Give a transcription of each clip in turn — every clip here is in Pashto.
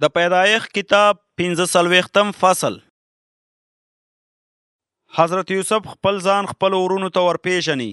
د پیدایښت کتاب 45م فصل. حضرت یوسف خپل ځان خپل ورونو ته ورپېژني.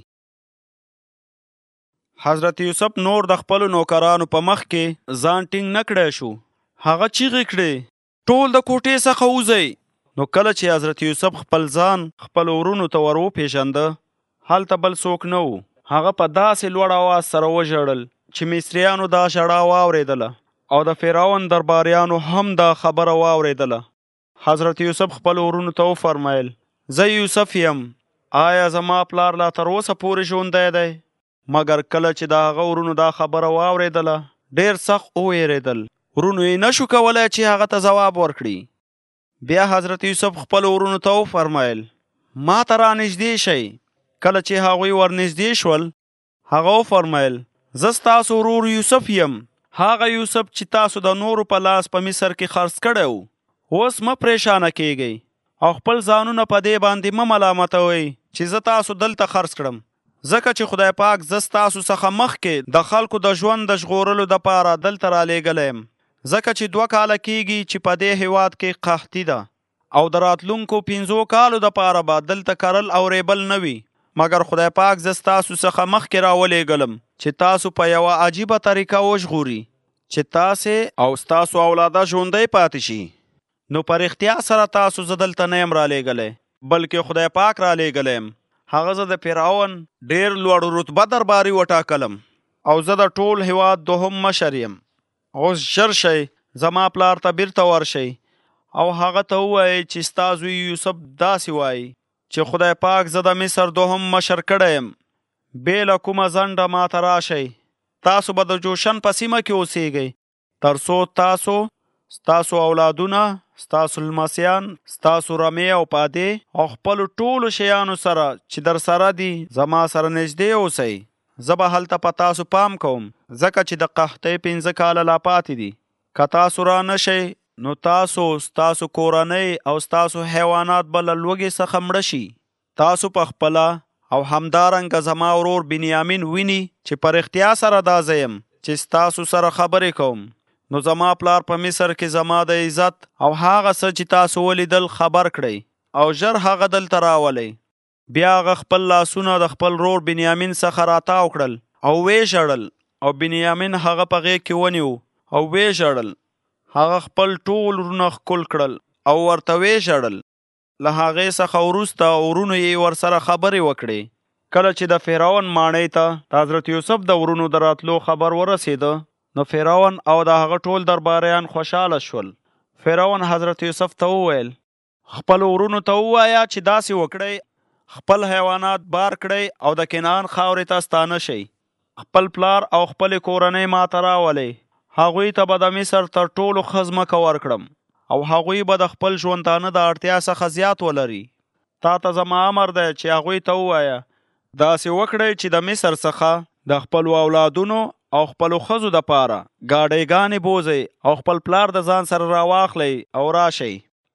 حضرت یوسف نور د خپل نوکرانو په مخ کې ځان ټینګ نه کړی شو. هغه چیغې کړې، ټول د کوټې څخه وځئ. نو کله چې حضرت یوسف خپل ځان خپل ورونو ته ور وپېژنده، هلته بل څوک نه و. هغه په داسې لوړ اواز سره وژړل چې مصریانو دا ژړا واورېدله او د فرعون درباریانو هم دا خبره واورېدله. حضرت یوسف خپل ورونو ته وفرمیل، زه یوسف یم. آیا زما پلار لا تر اوسه پورې ژوندی دی؟ مګر کله چې د هغه ورونو دا خبره واورېدله، ډېر سخت وویرېدل. ورونو یې نشو کولی چې هغه ته ځواب ورکړي. بیا حضرت یوسف خپل ورونو ته وفرمیل، ما ته رانږدې شئ. کله چې هغوی ورنږدې شول، هغه وفرمیل، زه ستاسو ورور یوسف یم، هغه یوسف چې تاسو د نورو په لاس په مصر کې خرڅ کړی و. اوس مه پریشانه کیږئ او خپل ځانونه په دې باندې مه ملامتوئ چې زه تاسو دلته خرڅ کړم، ځکه چې خدای پاک زه ستاسو څخه مخکې د خلکو د ژوند د ژغورلو دپاره دلته رالیږلی یم، ځکه چې 2 کاله کیږي چې په دې هیواد کې قحطي ده او د راتلونکو 5 کالو دپاره به دلته کرل او ریبل نه وي. مګر خدای پاک زه ستاسو څخه مخکې راولیږلم چې تاسو په یوه عجیبه طریقه وژغوري چې تاسې او ستاسو اولاده ژوندی پاتې شي. نو په رښتیا سره تاسو زه دلته نه یم رالیږلی، بلکې خدای پاک رالیږلی یم. هغه زه د فرعون ډېر لوړ رتبه درباري وټاکلم او زه د ټول هیواد 2م مشر یم. اوس ژر شئ، زما پلار ته بیرته ورشئ او هغه ته ووایئ چې ستا زوی یوسف داسې وایي چې خدای پاک زه د مصر 2م مشر کړی یم. بې له کومه ځنډه ماته راشئ. تاسو به د جوشن په سیمه کې اوسیږئ، تر څو تاسو، ستاسو اولادونه، ستاسو لمسیان، ستاسو رمې او پادې او خپلو ټولو شیانو سره چې در سره دي زما سره نږدې اوسئ. زه به هلته په تاسو پام کوم، ځکه چې د قحطۍ 5 کاله لا پاتې دي. که تاسو را نشئ، نو تاسو، ستاسو کورنۍ او ستاسو حیوانات به له لوږې څخه مړه شي. تاسو په خپله او همدارنګه زما ورور بنیامین ویني چې په رښتیا سره دا زه یم چې ستاسو سره خبرې کوم. نو زما پلار په مصر کې زما د عزت او هغه څه چې تاسو ولیدل خبر کړئ او ژر هغه دلته راولئ. بیا هغه خپل لاسونه د خپل ورور بنیامین څخه راتاو کړل او ویې ژړل او بنیامین هغه په غېږ کې ونیو او ویې ژړل. هغه خپل ټول ورونه ښکل کړل او ورته ویې ژړل. له هغې څخه وروسته ورونو یې ورسره خبرې وکړې. کله چې د فرعون ماڼۍ ته د حضرت یوسف د ورونو د راتلو خبر ورسېده، نو فرعون او د هغه ټول درباریان خوشحاله شول. فرعون حضرت یوسف ته وویل، خپل ورونو ته ووایه چې داسې وکړئ، خپل حیوانات بار کړئ او د کنعان خاورې ته ستانه شئ. خپل پلار او خپلې کورنۍ ماته راولئ. هغوی ته به د مصر تر ټولو ښه ځمکه ورکړم او هغوی به د خپل ژوندانه د اړتیا څخه زیات ولري. تا ته زما امر دی چې هغوی ته ووایه، داسې وکړئ چې د مصر څخه د خپلو اولادونو او خپلو ښځو دپاره ګاډیګانې بوځئ او خپل پلار د ځان سره راواخلئ او راشئ.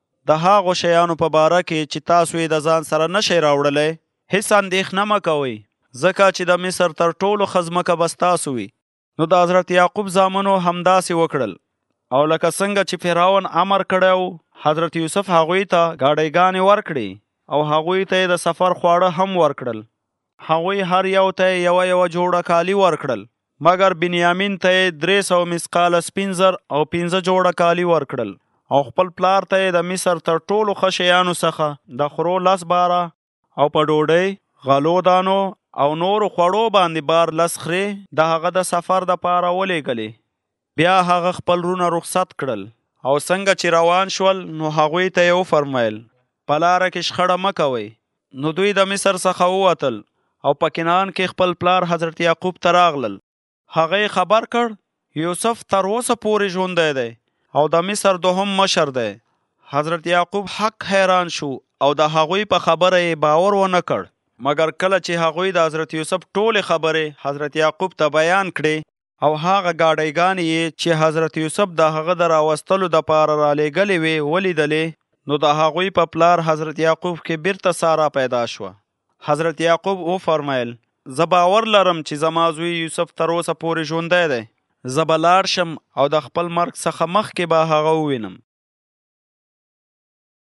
د هغو شیانو په باره کې چې تاسو یې د ځان سره نشئ راوړلی، هېڅ اندېښنه مه کوئ، ځکه چې د مصر تر ټولو ښه ځمکه به ستاسو وي. نو د حضرت یعقوب زامنو همداسې وکړل او لکه څنګه چې فرعون امر کړی و، حضرت یوسف هغوی ته ګاډیګانې ورکړې او هغوی ته یې د سفر خواړه هم ورکړل. هغوی هر یو ته یې یوه جوړه کالي ورکړل، مګر بنیامین ته یې 300 مثقاله سپین زر او 15 جوړه کالي ورکړل او خپل پلار ته یې د مصر تر ټولو ښه شیانو څخه د خرو 10 باره او په ډوډۍ، غلو دانو او نورو خوړو باندې بار 10 خرې د هغه د سفر دپاره ولیږلې. بیا هغه خپل ورونه رخصت کړل او څنګه چې روان شول، نو هغوی ته یې وفرمیل، په لاره کې شخړه مه کوئ. نو دوی د مصر څخه ووتل او په کنعان کې خپل پلار حضرت یعقوب ته راغلل. هغه یې خبر کړ یوسف تر اوسه پورې ژوندی دی او د مصر 2م مشر دی. حضرت یعقوب حق حیران شو او د هغوی په خبره یې باور ونه کړ. مګر کله چې هغوی د حضرت یوسف ټولې خبرې حضرت یعقوب ته بیان کړې او هغه ګاډیګانې یې چې حضرت یوسف د هغه د راوستلو دپاره رالیږلې وې ولیدلې، نو د هغوی په پلار حضرت یعقوب کې بیرته ساره پیدا شوه. حضرت یعقوب وفرمیل، زه باور لرم چې زما زوی یوسف تر اوسه پورې ژوندی دی، زه به لاړ شم او د خپل مرګ څخه مخکې به هغه ووینم.